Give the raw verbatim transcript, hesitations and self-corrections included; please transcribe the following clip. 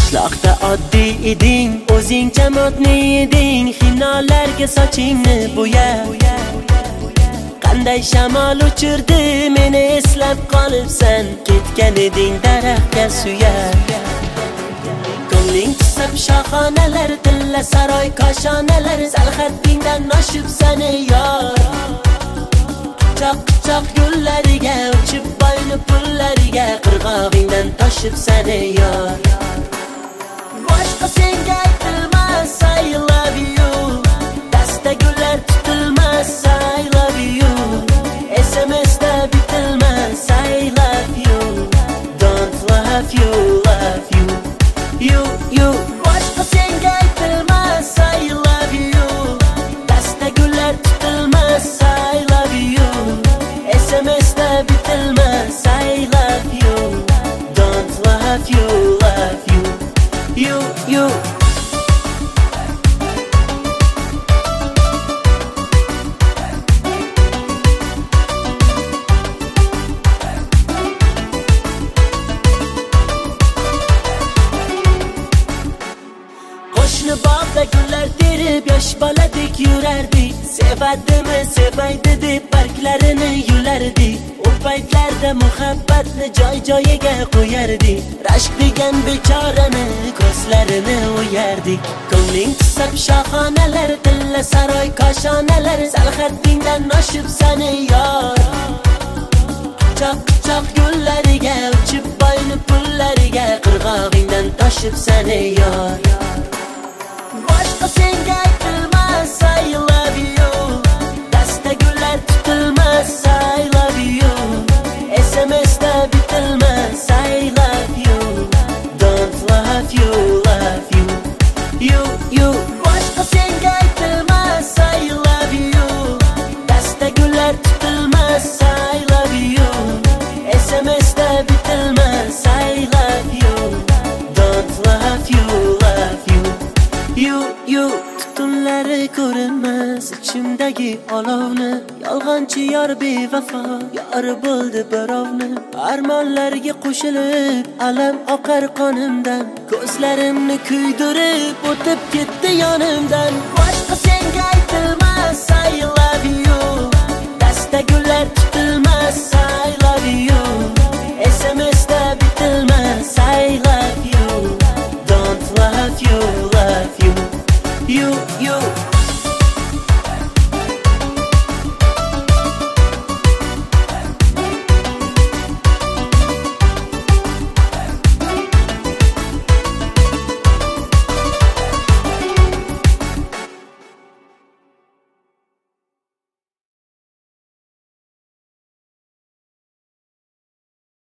Qishloqda oddiy eding, o'zingcha modni eding, xinolarga sochingni bo'yab. Qanday shamol uchirdi meni eslab qolibsan, ketgan eding daraxtga suyab. Ko'ngling tusab shoxonalar, tilla saroy koshonalar, salxatingdan oshib sani yor. Quchoq-quchoq yo'llariga uchib boyni pullariga, qirg'og'ingdan toshib sani yor. Boshqa senga aytilmas I love you, dasta gullar tutilmas I love you, S M S da bitilmas I love you, don't love you, love you, you, you. Boshqa senga aytilmas I love you, dasta gullar tutilmas I love you, S M S da bitilmas I love you, don't love you, love you, you, you. Qo'shni bog'da gullar terib yosh boladek yurardik, sevadimi sevmaydi deb barglarini yulardik. U paytlarda muhabbatni joy-joyiga qo'yardik, rashk degan bechorani ko'zlarini o'yardik. Ko'ngling tusab shoxonalar, tilla saroy koshonalar, salxatingdan oshib sani yor. Quchoq-quchoq yo'llariga uchib boyni pullariga, qirg'og'ingdan toshib sani yor. Boshqa senga aytilmas I love you, dasta gullar tutilmas I love you, S M S da bitilmas I love you, don't love you, love you, you, you. Boshqa senga aytilmas I love you, dasta gullar tutilmas I love you, S M S da bitilmas I love you, don't love you, love you, you, you. Tutunlari ko'rinmas ichimdagi olovni, yolg'onchi yor bevafo yor bo'ldi birovni. Armonlarga qo'shilib alam oqar qonimdan, ko'zlarimni kuydirib o'tib ketdi yonimdan. Boshqa senga aytilmas I love you, dasta gullar tutilmas I love you, S M S